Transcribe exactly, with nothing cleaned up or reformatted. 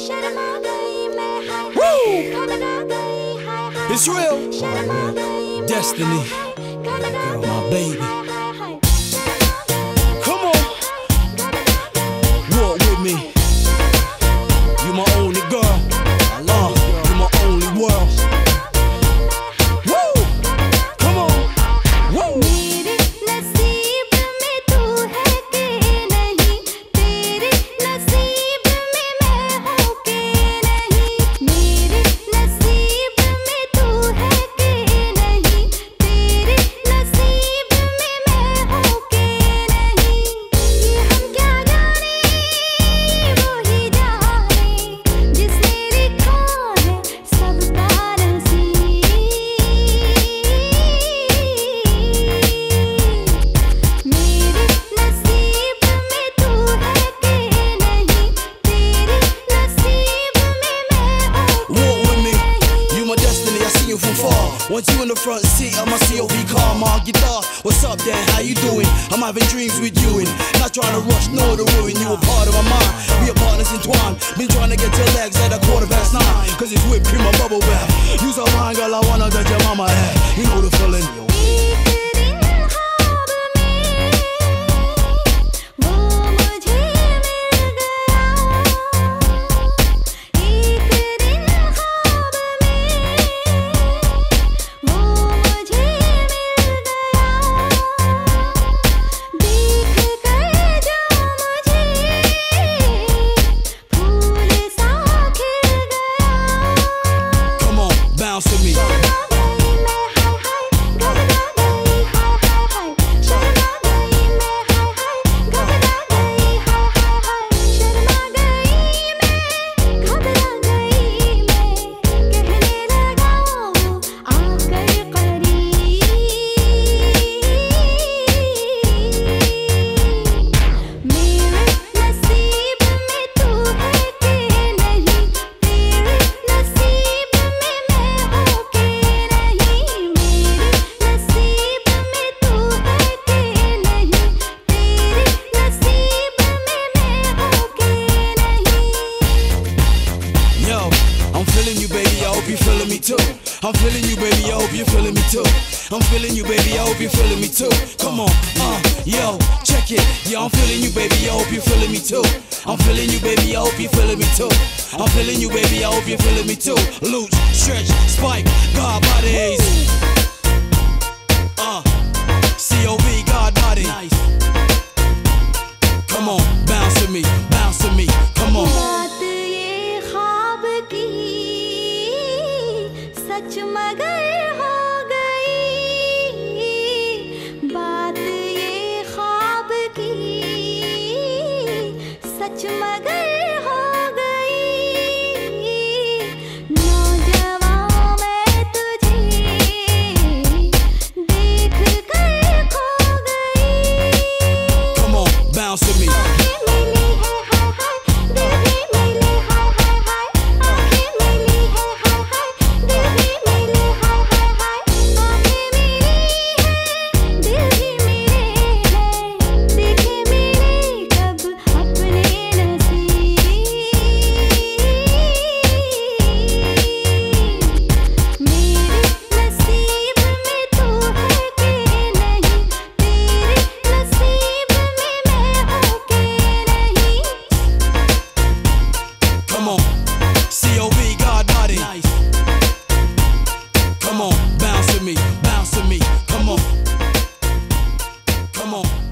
Woo! It's real. Destiny, my baby. Come on, walk with me. You my only girl. I love you, my only world. Woo! Come on, woo! मेरे नसीब में तू है कि नहीं, तेरे नसीब में मैं हूँ कि नहीं। मेरे नसीब में तू है कि नहीं, तेरे नसीब में मैं हूँ कि नहीं। ये हम क्या जाने, वो ही जाने, जिसने लिखा है सबका नसीब। मेरे नसीब में तू है कि नहीं, तेरे नसीब में मैं हूँ Walk with me, you my destiny, I see you from far. Want you in the front seat of my C O V car, my guitar. What's up, Dan? How you doing? I'm having dreams with you and not trying to rush, nor to ruin you. A part of my mind, we are partners entwined. Been trying to get your legs at a quarter past nine, cause it's whipped cream or bubble bath. You so fine, girl, I wanna touch your mama hat. You know the feeling. एक दिन ख्वाब में वो मुझे मिल गया। एक दिन ख्वाब में वो मुझे मिल गया। देख कर जो मुझे फूल सा खिल गया। Come on, bounce with me. I'm feeling you, baby, I hope you feeling me too. I'm feeling you, baby, I hope you feeling me too. I'm feeling you, baby, I hope you feeling me too. Come on, uh, yo, check it. Yeah, I'm feeling you, baby, I hope you feeling me too. I'm feeling you, baby, I hope you feeling me too. I'm feeling you, baby, I hope you feeling me too. Loose, stretch, spike, God bodies. Uh, C O V, God body. Come on, bounce with me, bounce with me, come on. बात ये ख्वाब की सच मगर हो गई। बात ये ख्वाब की सच मगर हो गई। नौजवान मैं तुझे देख कर खो गई। Come on, bounce with me. Come on, C O V, God body. Come on, bounce with me, bounce with me. Come on, come on.